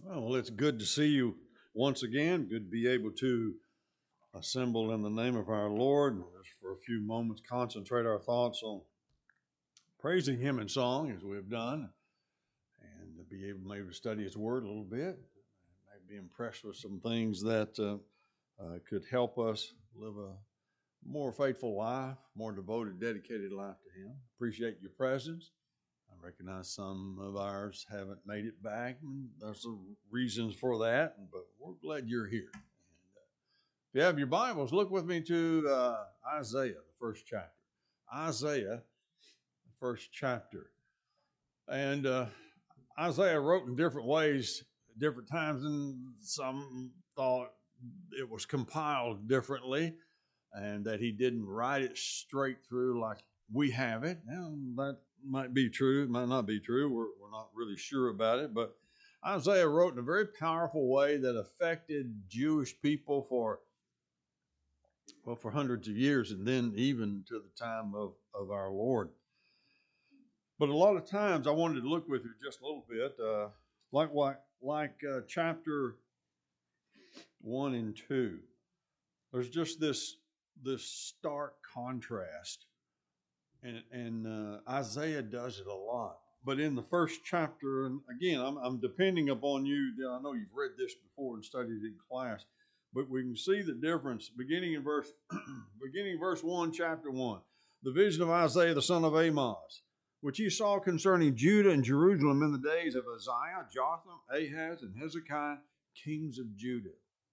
Well, it's good to see you once again. Good to be able to assemble in the name of our Lord and just for a few moments concentrate our thoughts on praising Him in song as we've done, and to be able maybe to study His Word a little bit, maybe be impressed with some things that could help us live a more faithful life, more devoted, dedicated life to Him. Appreciate your presence. I recognize some of ours haven't made it back, and there's some reasons for that, but we're glad you're here. And, if you have your Bibles, look with me to Isaiah, the first chapter. Isaiah, the first chapter. And Isaiah wrote in different ways at different times, and some thought it was compiled differently and that he didn't write it straight through like we have it. And that might be true, it might not be true. We're not really sure about it. But Isaiah wrote in a very powerful way that affected Jewish people for hundreds of years, and then even to the time of our Lord. But a lot of times I wanted to look with you just a little bit, like chapter 1 and 2. There's just this stark contrast, and Isaiah does it a lot. But in the first chapter, and again, I'm depending upon you. I know you've read this before and studied it in class, but we can see the difference beginning in verse 1, chapter 1. The vision of Isaiah the son of Amoz, which he saw concerning Judah and Jerusalem in the days of Uzziah, Jotham, Ahaz, and Hezekiah, kings of Judah.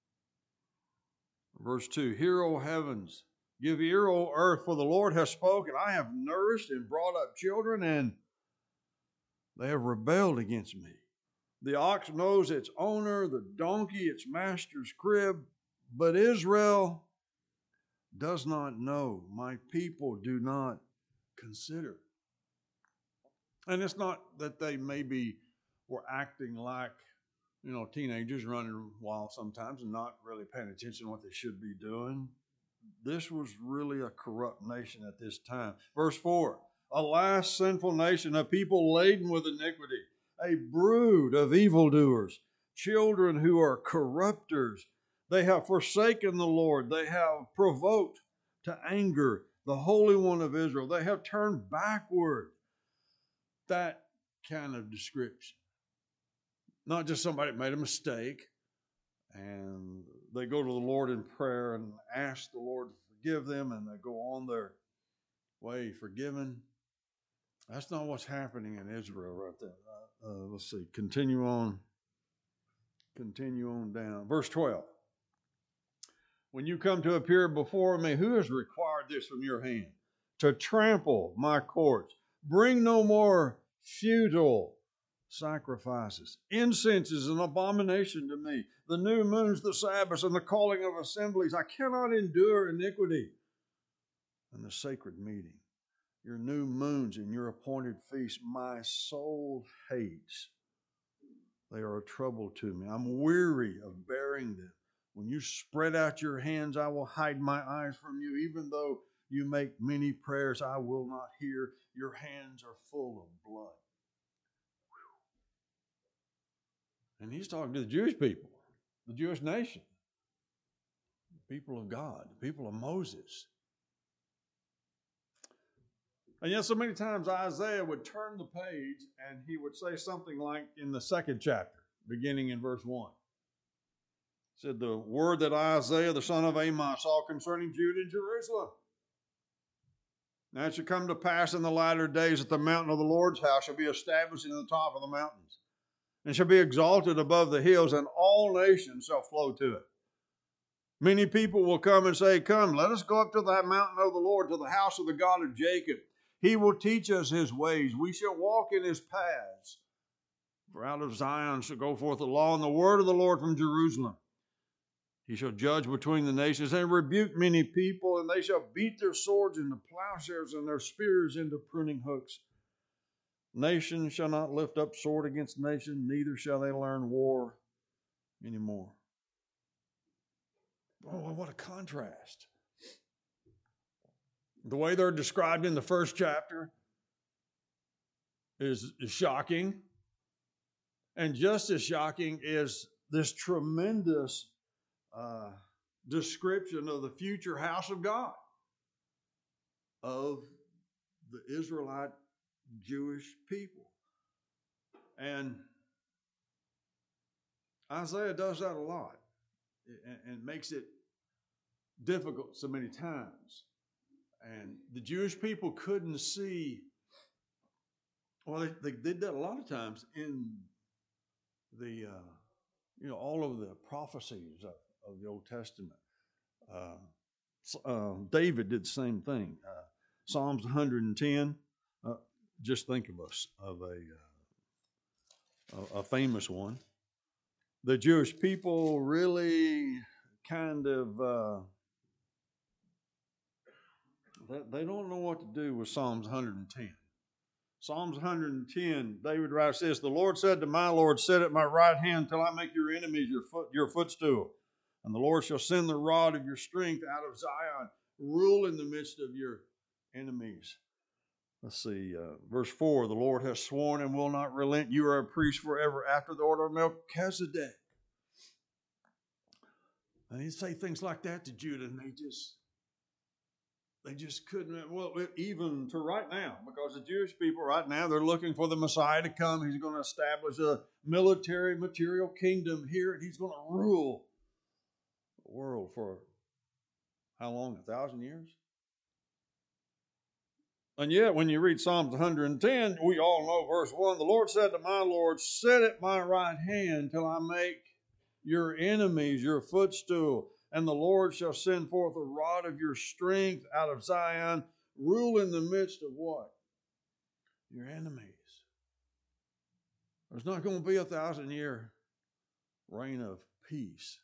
Verse 2, Hear, O heavens, give ear, O earth, for the Lord has spoken. I have nourished and brought up children, and they have rebelled against me. The ox knows its owner, the donkey its master's crib, but Israel does not know. My people do not consider. And it's not that they maybe were acting like, teenagers running wild sometimes and not really paying attention to what they should be doing. This was really a corrupt nation at this time. Verse 4, Alas, sinful nation, a people laden with iniquity, a brood of evildoers, children who are corrupters. They have forsaken the Lord. They have provoked to anger the Holy One of Israel. They have turned backward. That kind of description. Not just somebody that made a mistake and they go to the Lord in prayer and ask the Lord to forgive them and they go on their way forgiven. That's not what's happening in Israel right there. Let's see. Continue on down. Verse 12. When you come to appear before me, who has required this from your hand? To trample my courts. Bring no more futile sacrifices. Incense is an abomination to me. The new moons, the Sabbaths, and the calling of assemblies. I cannot endure iniquity. And the sacred meeting. Your new moons and your appointed feasts, my soul hates. They are a trouble to me. I'm weary of bearing them. When you spread out your hands, I will hide my eyes from you. Even though you make many prayers, I will not hear. Your hands are full of blood. And he's talking to the Jewish people, the Jewish nation, the people of God, the people of Moses. And yet so many times Isaiah would turn the page and he would say something like in the second chapter, beginning in verse 1. It said, the word that Isaiah, the son of Amoz, saw concerning Judah and Jerusalem. Now it shall come to pass in the latter days that the mountain of the Lord's house shall be established in the top of the mountains, and shall be exalted above the hills, and all nations shall flow to it. Many people will come and say, Come, let us go up to that mountain of the Lord, to the house of the God of Jacob. He will teach us his ways. We shall walk in his paths. For out of Zion shall go forth the law and the word of the Lord from Jerusalem. He shall judge between the nations and rebuke many people, and they shall beat their swords into plowshares and their spears into pruning hooks. Nation shall not lift up sword against nation, neither shall they learn war anymore. Oh, what a contrast. The way they're described in the first chapter is shocking. And just as shocking is this tremendous description of the future house of God, of the Israelite Jewish people. And Isaiah does that a lot and makes it difficult so many times. And the Jewish people couldn't see, well, they did that a lot of times in the, all of the prophecies of the Old Testament. David did the same thing. Psalms 110, just think of a famous one. The Jewish people really kind of, they don't know what to do with Psalms 110. Psalms 110, David writes this, "The Lord said to my Lord, sit at my right hand till I make your enemies your footstool. And the Lord shall send the rod of your strength out of Zion, rule in the midst of your enemies." Let's see, verse 4, "The Lord has sworn and will not relent. You are a priest forever after the order of Melchizedek." And he'd say things like that to Judah, and they just couldn't, well, even to right now, because the Jewish people right now, they're looking for the Messiah to come. He's going to establish a military, material kingdom here, and he's going to rule the world for how long? 1,000 years? And yet, when you read Psalms 110, we all know verse 1, "The Lord said to my Lord, sit at my right hand till I make your enemies your footstool. And the Lord shall send forth a rod of your strength out of Zion, rule in the midst of" what? Your enemies. There's not going to be 1,000-year reign of peace.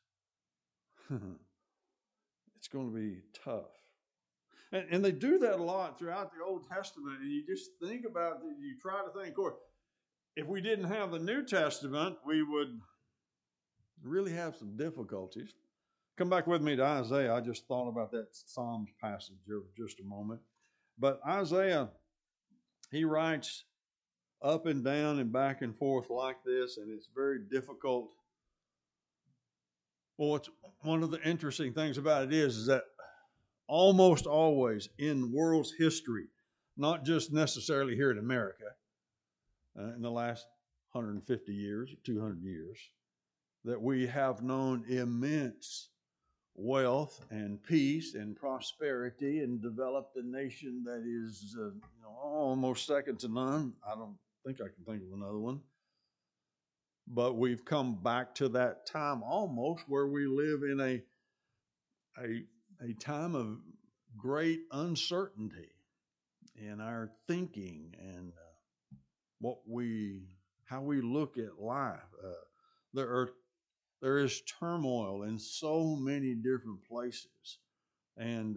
It's going to be tough. And they do that a lot throughout the Old Testament. And you just think about it, you try to think, of course, if we didn't have the New Testament, we would really have some difficulties. Come back with me to Isaiah. I just thought about that Psalms passage for just a moment. But Isaiah, he writes up and down and back and forth like this, and it's very difficult. Well, one of the interesting things about it is that almost always in world's history, not just necessarily here in America, in the last 150 years, 200 years, that we have known immense wealth and peace and prosperity and developed a nation that is almost second to none. I don't think I can think of another one. But we've come back to that time almost where we live in a time of great uncertainty in our thinking and how we look at life. There is turmoil in so many different places, and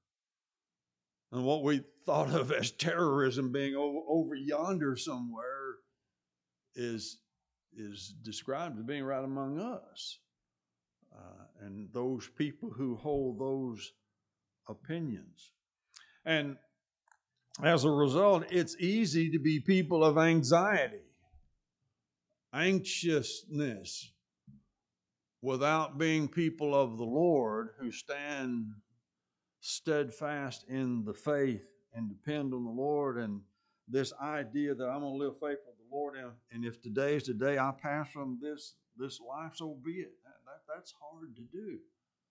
what we thought of as terrorism being over yonder somewhere is described as being right among us, and those people who hold those opinions. And as a result, it's easy to be people of anxiety, anxiousness, without being people of the Lord who stand steadfast in the faith and depend on the Lord. And this idea that I'm going to live faithful to the Lord, and if today is the day I pass from this life, so be it. That's hard to do.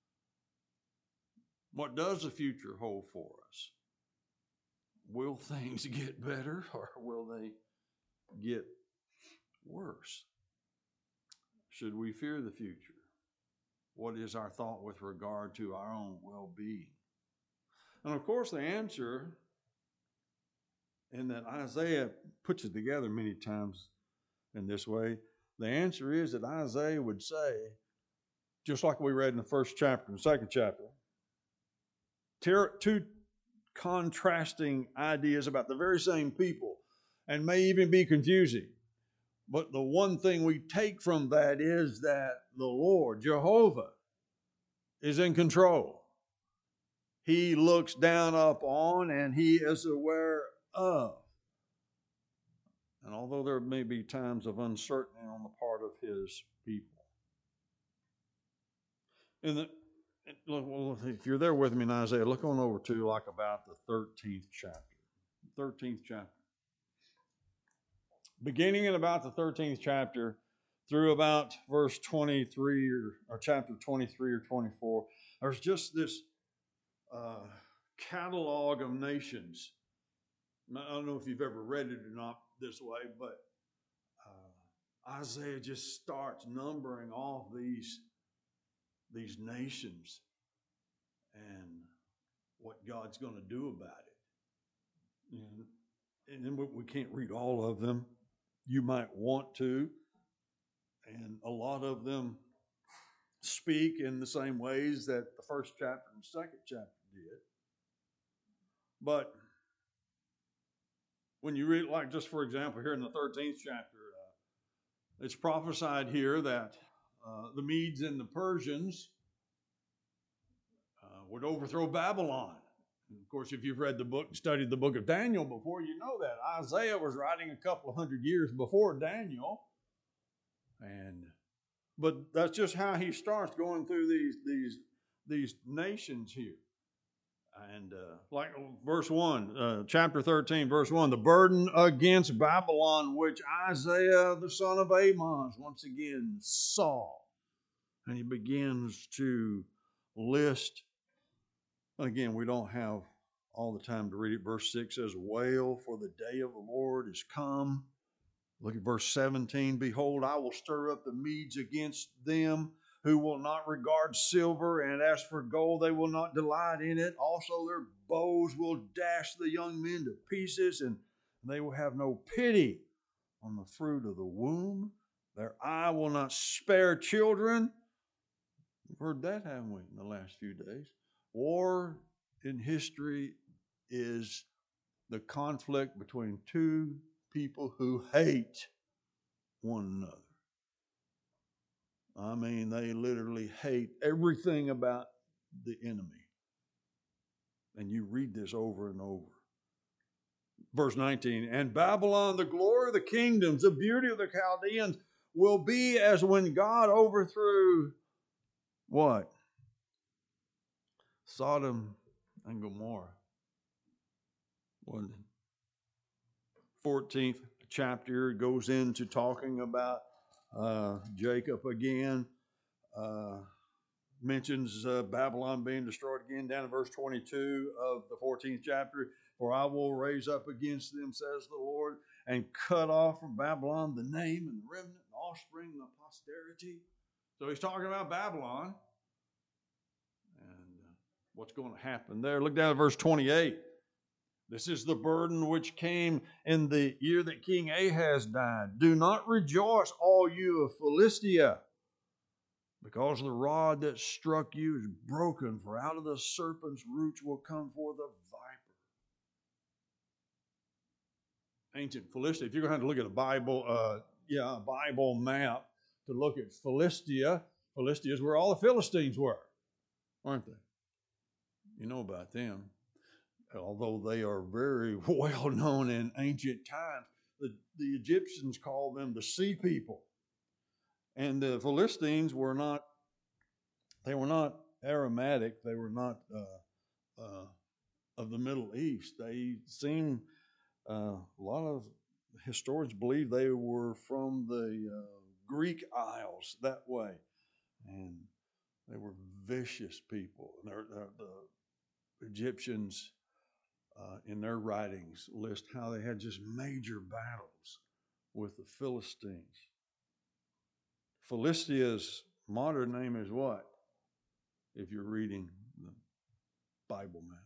What does the future hold for us? Will things get better, or will they get worse? Should we fear the future? What is our thought with regard to our own well-being? And of course, the answer, and that Isaiah puts it together many times in this way, the answer is that Isaiah would say, just like we read in the first chapter and second chapter, two contrasting ideas about the very same people, and may even be confusing. But the one thing we take from that is that the Lord, Jehovah, is in control. He looks down upon and he is aware of. And although there may be times of uncertainty on the part of his people. Well, if you're there with me in Isaiah, look on over to like about the 13th chapter. 13th chapter. Beginning in about the 13th chapter through about verse 23 or chapter 23 or 24, there's just this catalog of nations. I don't know if you've ever read it or not this way, but Isaiah just starts numbering off these nations and what God's going to do about it. And then we can't read all of them. You might want to. And a lot of them speak in the same ways that the first chapter and second chapter did. But when you read, like just for example, here in the 13th chapter, it's prophesied here that the Medes and the Persians would overthrow Babylon. And of course, if you've read the book, studied the book of Daniel before, you know that Isaiah was writing a couple of hundred years before Daniel. But that's just how he starts going through these nations here. And like verse 1, chapter 13, verse 1, the burden against Babylon, which Isaiah, the son of Amoz, once again saw. And he begins to list. Again, we don't have all the time to read it. Verse 6 says, wail, for the day of the Lord is come. Look at verse 17. Behold, I will stir up the Medes against them, who will not regard silver, and as for gold, they will not delight in it. Also, their bows will dash the young men to pieces, and they will have no pity on the fruit of the womb. Their eye will not spare children. We've heard that, haven't we, in the last few days? War in history is the conflict between two people who hate one another. I mean, they literally hate everything about the enemy. And you read this over and over. Verse 19, and Babylon, the glory of the kingdoms, the beauty of the Chaldeans, will be as when God overthrew what? Sodom and Gomorrah. 14th chapter goes into talking about Jacob again. Mentions Babylon being destroyed again down in verse 22 of the 14th chapter. For I will raise up against them, says the Lord, and cut off from Babylon the name and the remnant, the offspring, and the posterity. So he's talking about Babylon and what's going to happen there. Look down at verse 28. This is the burden which came in the year that King Ahaz died. Do not rejoice, all you of Philistia, because the rod that struck you is broken, for out of the serpent's roots will come forth a viper. Ancient Philistia, if you're going to have to look at a Bible map to look at Philistia, Philistia is where all the Philistines were, weren't they? You know about them. Although they are very well known in ancient times, the Egyptians called them the sea people. And the Philistines were not Aramaic, they were not of the Middle East. They seem, a lot of historians believe they were from the Greek Isles that way. And they were vicious people. The Egyptians, in their writings, list how they had just major battles with the Philistines. Philistia's modern name is what? If you're reading the Bible map.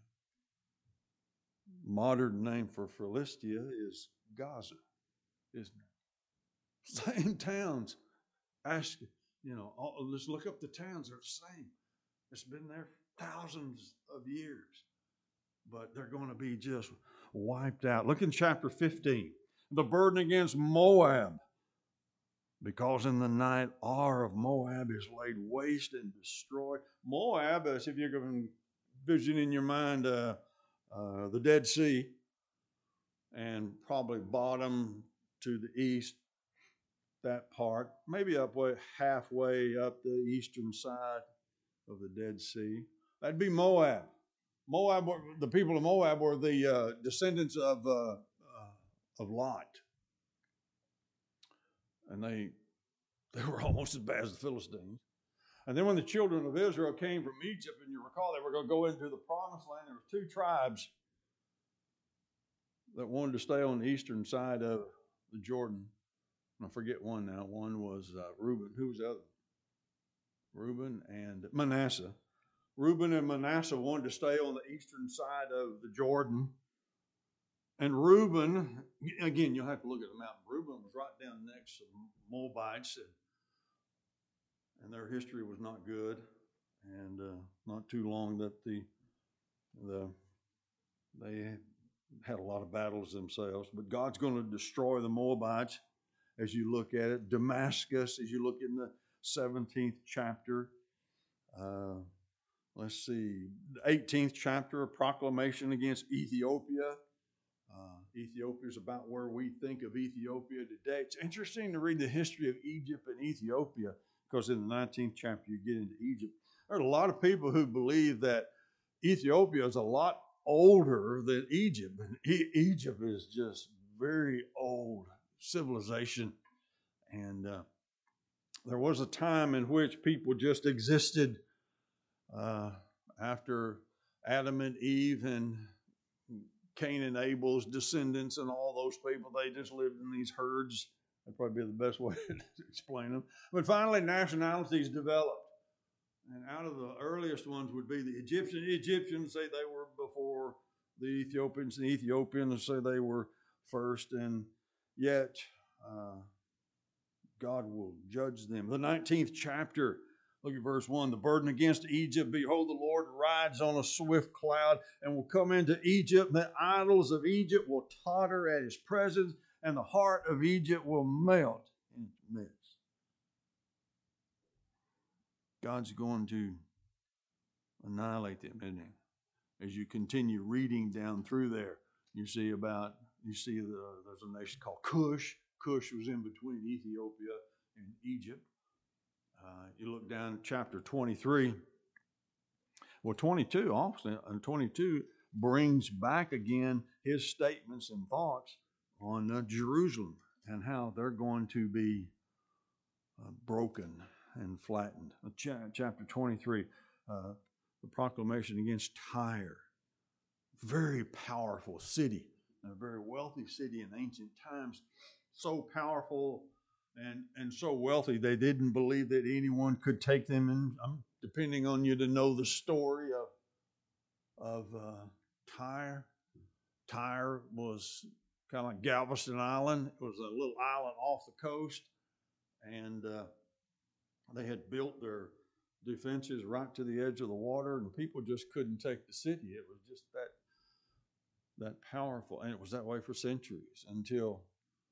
Modern name for Philistia is Gaza, isn't it? Same towns. Ask, let's look up the towns. They're the same. It's been there thousands of years. But they're going to be just wiped out. Look in chapter 15. The burden against Moab. Because in the night, Ar of Moab is laid waste and destroyed. Moab, as if you're going to vision in your mind the Dead Sea, and probably bottom to the east, that part, maybe halfway up the eastern side of the Dead Sea. That'd be Moab. The people of Moab were the descendants of Lot, and they were almost as bad as the Philistines. And then when the children of Israel came from Egypt, and you recall they were going to go into the Promised Land, there were two tribes that wanted to stay on the eastern side of the Jordan. I forget one now. One was Reuben. Who was the other? Reuben and Manasseh. Reuben and Manasseh wanted to stay on the eastern side of the Jordan. And Reuben, again, you'll have to look at the map. Reuben was right down next to the Moabites, and their history was not good. And not too long that they had a lot of battles themselves. But God's going to destroy the Moabites as you look at it. Damascus, as you look in the 17th chapter. Let's see, the 18th chapter, a proclamation against Ethiopia. Ethiopia is about where we think of Ethiopia today. It's interesting to read the history of Egypt and Ethiopia, because in the 19th chapter you get into Egypt. There are a lot of people who believe that Ethiopia is a lot older than Egypt. And Egypt is just very old civilization. And there was a time in which people just existed after Adam and Eve and Cain and Abel's descendants and all those people. They just lived in these herds. That'd probably be the best way to explain them. But finally, nationalities developed. And out of the earliest ones would be the Egyptians. The Egyptians say they were before the Ethiopians, and the Ethiopians say they were first. And yet, God will judge them. The 19th chapter, look at verse 1. The burden against Egypt, behold, the Lord rides on a swift cloud and will come into Egypt. The idols of Egypt will totter at his presence, and the heart of Egypt will melt in its midst. God's going to annihilate them, isn't he? As you continue reading down through there, you see there's a nation called Cush. Cush was in between Ethiopia and Egypt. You look down at chapter 23. Well, 22 also, and 22 brings back again his statements and thoughts on Jerusalem and how they're going to be broken and flattened. Chapter 23, the proclamation against Tyre. Very powerful city, a very wealthy city in ancient times. So powerful and so wealthy, they didn't believe that anyone could take them. And I'm depending on you to know the story of Tyre. Tyre was kind of like Galveston Island. It was a little island off the coast, and they had built their defenses right to the edge of the water, and people just couldn't take the city. It was just that powerful, and it was that way for centuries until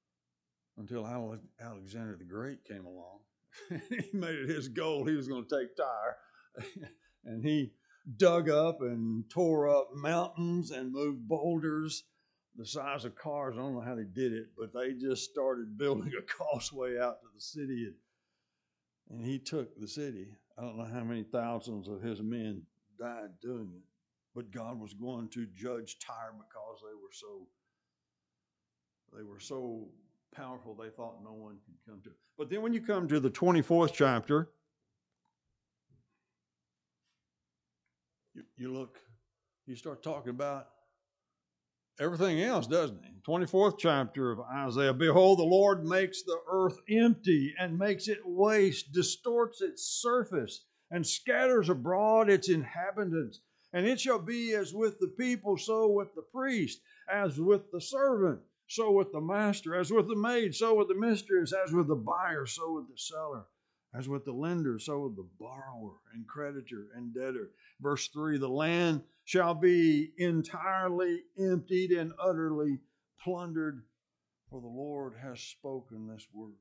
Alexander the Great came along. He made it his goal. He was going to take Tyre, and he dug up and tore up mountains and moved boulders the size of cars. I don't know how they did it, but they just started building a causeway out to the city, and he took the city. I don't know how many thousands of his men died doing it, but God was going to judge Tyre because they were so powerful they thought no one could come to it. But then when you come to the 24th chapter, you start talking about everything else, doesn't he? 24th chapter of Isaiah. Behold, the Lord makes the earth empty and makes it waste, distorts its surface, and scatters abroad its inhabitants. And it shall be as with the people, so with the priest, as with the servant, so with the master, as with the maid, so with the mistress, as with the buyer, so with the seller, as with the lender, so with the borrower and creditor and debtor. Verse 3, the land shall be entirely emptied and utterly plundered, for the Lord has spoken this word.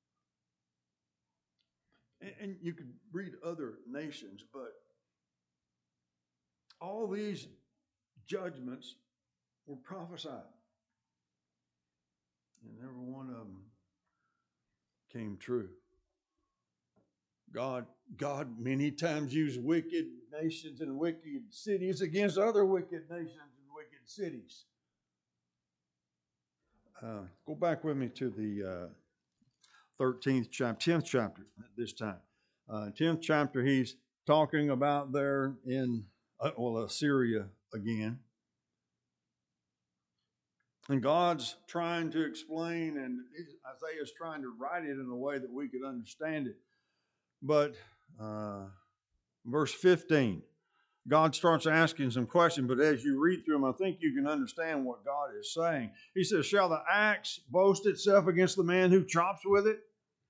And you could read other nations, but all these judgments were prophesied. And every one of them came true. God many times used wicked nations and wicked cities against other wicked nations and wicked cities. Go back with me to the 13th chapter, 10th chapter at this time. 10th chapter, he's talking about there in, Assyria again. And God's trying to explain, and Isaiah's trying to write it in a way that we could understand it. But verse 15, God starts asking some questions, but as you read through them, I think you can understand what God is saying. He says, shall the axe boast itself against the man who chops with it?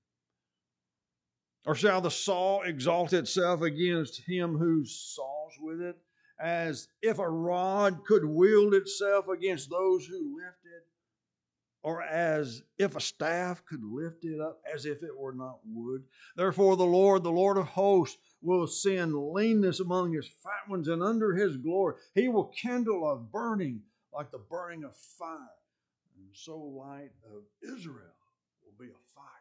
Or shall the saw exalt itself against him who saws with it? As if a rod could wield itself against those who lift it, or as if a staff could lift it up, as if it were not wood. Therefore the Lord of hosts, will send leanness among his fat ones, and under his glory he will kindle a burning like the burning of fire. And so light of Israel will be a fire.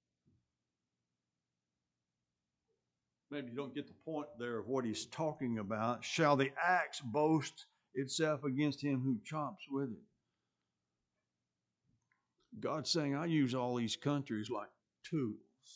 Maybe you don't get the point there of what he's talking about. Shall the axe boast itself against him who chops with it? God's saying, I use all these countries like tools.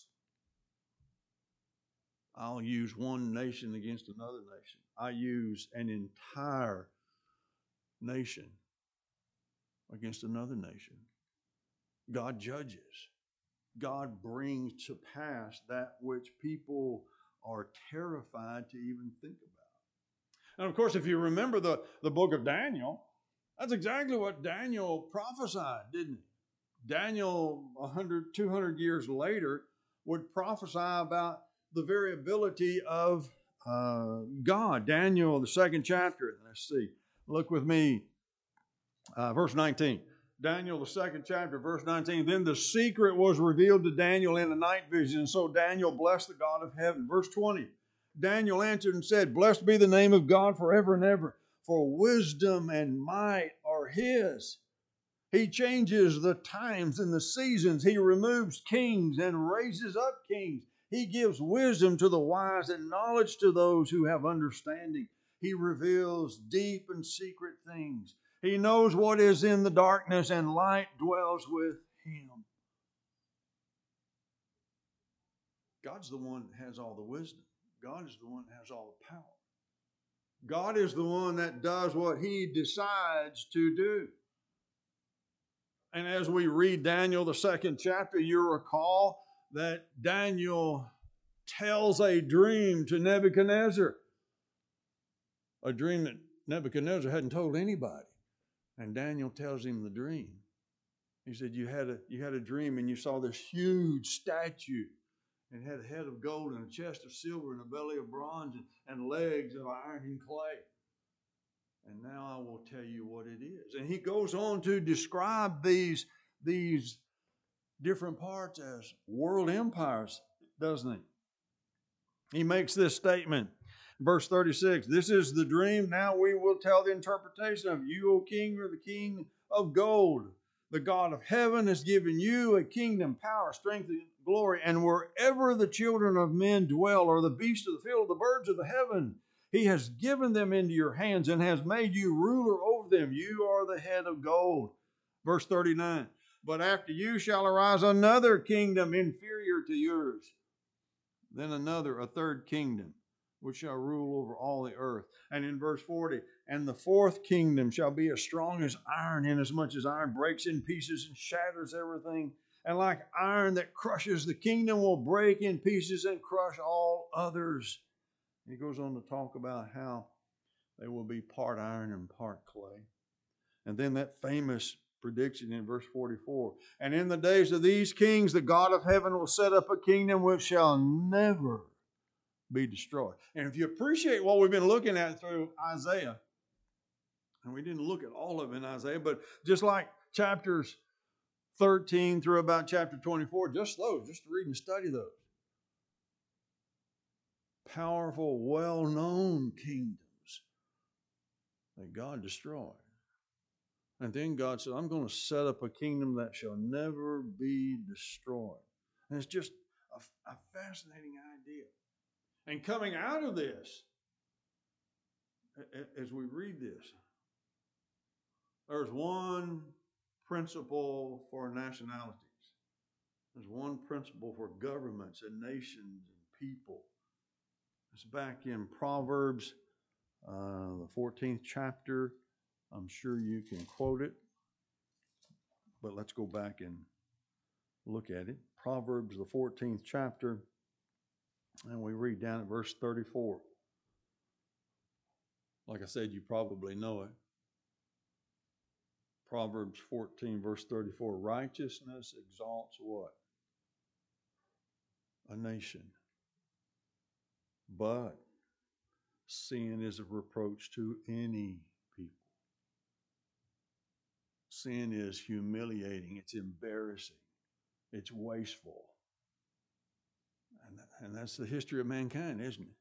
I'll use one nation against another nation. I use an entire nation against another nation. God judges. God brings to pass that which people are terrified to even think about. And of course, if you remember the book of Daniel, that's exactly what Daniel prophesied, didn't he? Daniel, 100, 200 years later, would prophesy about the variability of God. Daniel, the second chapter, let's see. Look with me, verse 19. Daniel, the second chapter, verse 19. Then the secret was revealed to Daniel in the night vision, and so Daniel blessed the God of heaven. Verse 20. Daniel answered and said, blessed be the name of God forever and ever, for wisdom and might are his. He changes the times and the seasons. He removes kings and raises up kings. He gives wisdom to the wise and knowledge to those who have understanding. He reveals deep and secret things. He knows what is in the darkness, and light dwells with him. God's the one that has all the wisdom. God is the one that has all the power. God is the one that does what he decides to do. And as we read Daniel, the second chapter, you recall that Daniel tells a dream to Nebuchadnezzar. A dream that Nebuchadnezzar hadn't told anybody. And Daniel tells him the dream. He said, you had a dream and you saw this huge statue. And it had a head of gold and a chest of silver and a belly of bronze and legs of iron and clay. And now I will tell you what it is. And he goes on to describe these different parts as world empires, doesn't he? He makes this statement, verse 36, this is the dream. Now we will tell the interpretation of you, O king, or the king of gold. The God of heaven has given you a kingdom, power, strength, and glory. And wherever the children of men dwell, or the beasts of the field, the birds of the heaven, he has given them into your hands and has made you ruler over them. You are the head of gold. Verse 39, but after you shall arise another kingdom inferior to yours. Then another, a third kingdom, which shall rule over all the earth. And in verse 40, and the fourth kingdom shall be as strong as iron, inasmuch as iron breaks in pieces and shatters everything. And like iron that crushes, the kingdom will break in pieces and crush all others. He goes on to talk about how they will be part iron and part clay. And then that famous prediction in verse 44. And in the days of these kings, the God of heaven will set up a kingdom which shall never be destroyed. And if you appreciate what we've been looking at through Isaiah, and we didn't look at all of it in Isaiah, but just like chapters 13 through about chapter 24, just those, just to read and study those. Powerful, well-known kingdoms that God destroyed. And then God said, I'm going to set up a kingdom that shall never be destroyed. And it's just a fascinating idea. And coming out of this, as we read this, there's one principle for nationalities. There's one principle for governments and nations and people. It's back in Proverbs, the 14th chapter. I'm sure you can quote it, but let's go back and look at it. Proverbs, the 14th chapter, and we read down at verse 34. Like I said, you probably know it. Proverbs 14, verse 34. Righteousness exalts what? A nation. But sin is a reproach to any people. Sin is humiliating. It's embarrassing. It's wasteful. And that's the history of mankind, isn't it?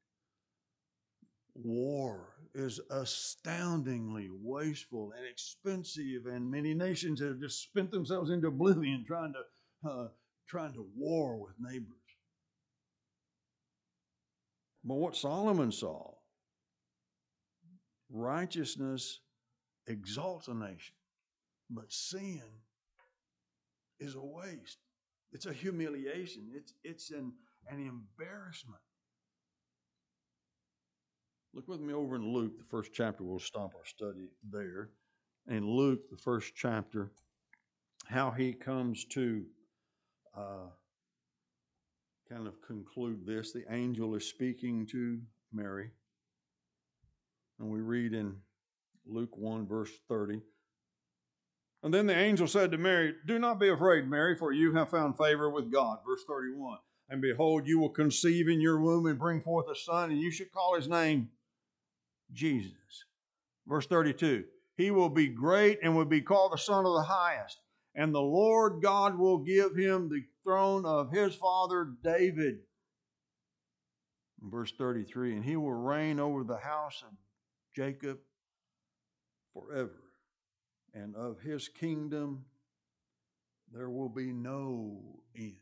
War is astoundingly wasteful and expensive, and many nations have just spent themselves into oblivion trying to war with neighbors. But what Solomon saw, righteousness exalts a nation, but sin is a waste. It's a humiliation. It's an embarrassment. Look with me over in Luke, the first chapter. We'll stop our study there. In Luke, the first chapter, how he comes to kind of conclude this. The angel is speaking to Mary. And we read in Luke 1, verse 30. And then the angel said to Mary, "Do not be afraid, Mary, for you have found favor with God." Verse 31. "And behold, you will conceive in your womb and bring forth a son, and you should call his name Jesus." Verse 32. "He will be great and will be called the Son of the Highest. And the Lord God will give him the throne of his father David." Verse 33. "And he will reign over the house of Jacob forever. And of his kingdom there will be no end."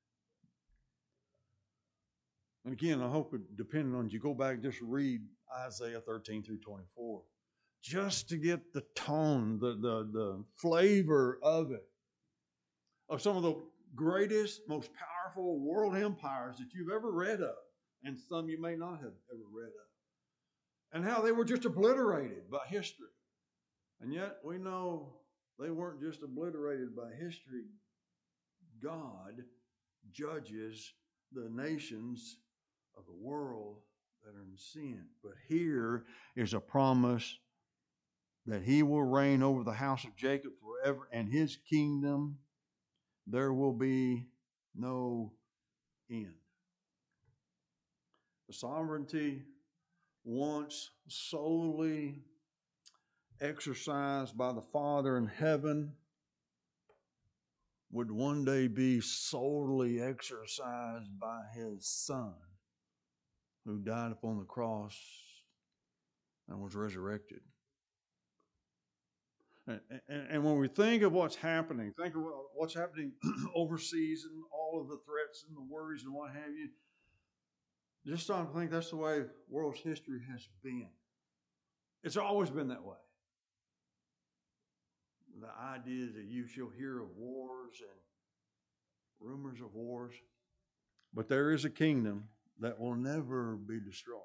And again, I hope it, depending on you, go back, just read Isaiah 13 through 24. Just to get the tone, the flavor of it. Of some of the greatest, most powerful world empires that you've ever read of. And some you may not have ever read of. And how they were just obliterated by history. And yet we know they weren't just obliterated by history. God judges the nations of the world that are in sin. But here is a promise that he will reign over the house of Jacob forever, and his kingdom there will be no end. The sovereignty once solely exercised by the Father in heaven would one day be solely exercised by his Son, who died upon the cross and was resurrected. And when we think of what's happening, think of what's happening overseas and all of the threats and the worries and what have you, just stop and think that's the way world's history has been. It's always been that way. The idea that you shall hear of wars and rumors of wars, but there is a kingdom that will never be destroyed.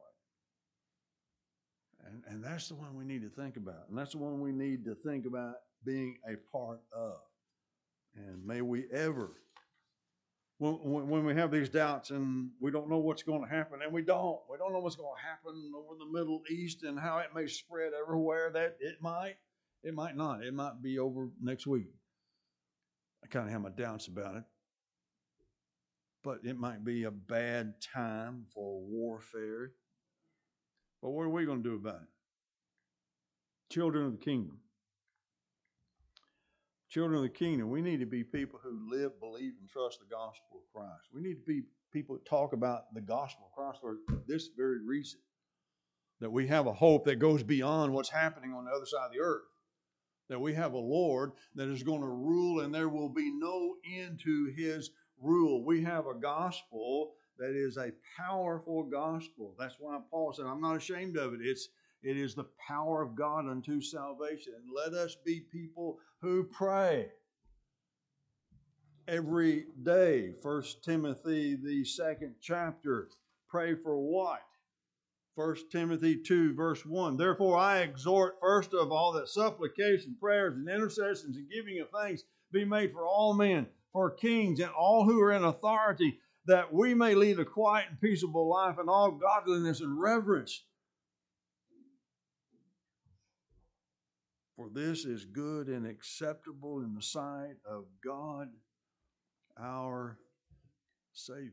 And that's the one we need to think about. And that's the one we need to think about being a part of. And may we ever, when we have these doubts and we don't know what's going to happen, and we don't know what's going to happen over the Middle East and how it may spread everywhere, that it might not. It might be over next week. I kind of have my doubts about it. But it might be a bad time for warfare. But what are we going to do about it? Children of the kingdom. Children of the kingdom, we need to be people who live, believe, and trust the gospel of Christ. We need to be people who talk about the gospel of Christ for this very reason. That we have a hope that goes beyond what's happening on the other side of the earth. That we have a Lord that is going to rule, and there will be no end to his rule. We have a gospel that is a powerful gospel. That's why Paul said, I'm not ashamed of it. It is the power of God unto salvation. And let us be people who pray every day. 1 Timothy, the 2nd chapter. Pray for what? 1 Timothy 2, verse 1. Therefore I exhort first of all that supplication, prayers, and intercessions and giving of thanks be made for all men, for kings, and all who are in authority, that we may lead a quiet and peaceable life in all godliness and reverence. For this is good and acceptable in the sight of God, our Savior.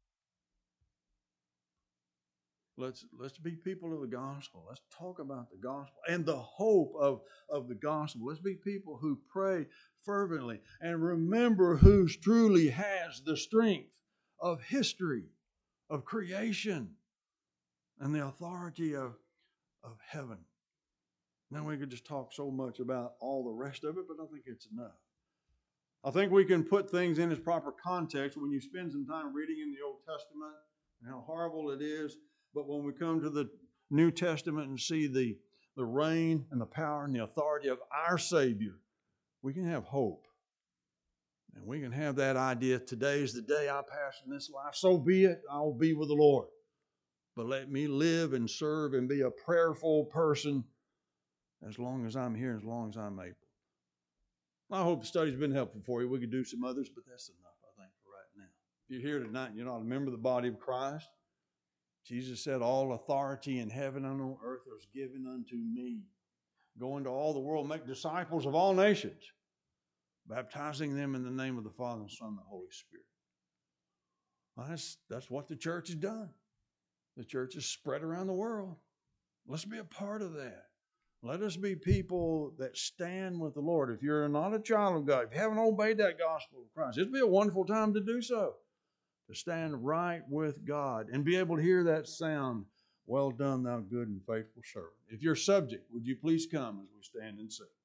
Let's be people of the gospel. Let's talk about the gospel and the hope of the gospel. Let's be people who pray fervently and remember who truly has the strength of history, of creation, and the authority of heaven. Now we could just talk so much about all the rest of it, but I think it's enough. I think we can put things in its proper context when you spend some time reading in the Old Testament and how horrible it is. But when we come to the New Testament and see the reign and the power and the authority of our Savior, we can have hope. And we can have that idea, today is the day I pass in this life. So be it, I will be with the Lord. But let me live and serve and be a prayerful person as long as I'm here, as long as I'm able. I hope the study's been helpful for you. We could do some others, but that's enough, I think, for right now. If you're here tonight and you're not a member of the body of Christ, Jesus said, all authority in heaven and on earth is given unto me. Go into all the world, make disciples of all nations, baptizing them in the name of the Father and Son and the Holy Spirit. Well, that's what the church has done. The church is spread around the world. Let's be a part of that. Let us be people that stand with the Lord. If you're not a child of God, if you haven't obeyed that gospel of Christ, it'd be a wonderful time to do so. To stand right with God and be able to hear that sound, well done, thou good and faithful servant. If you're subject, would you please come as we stand and sing?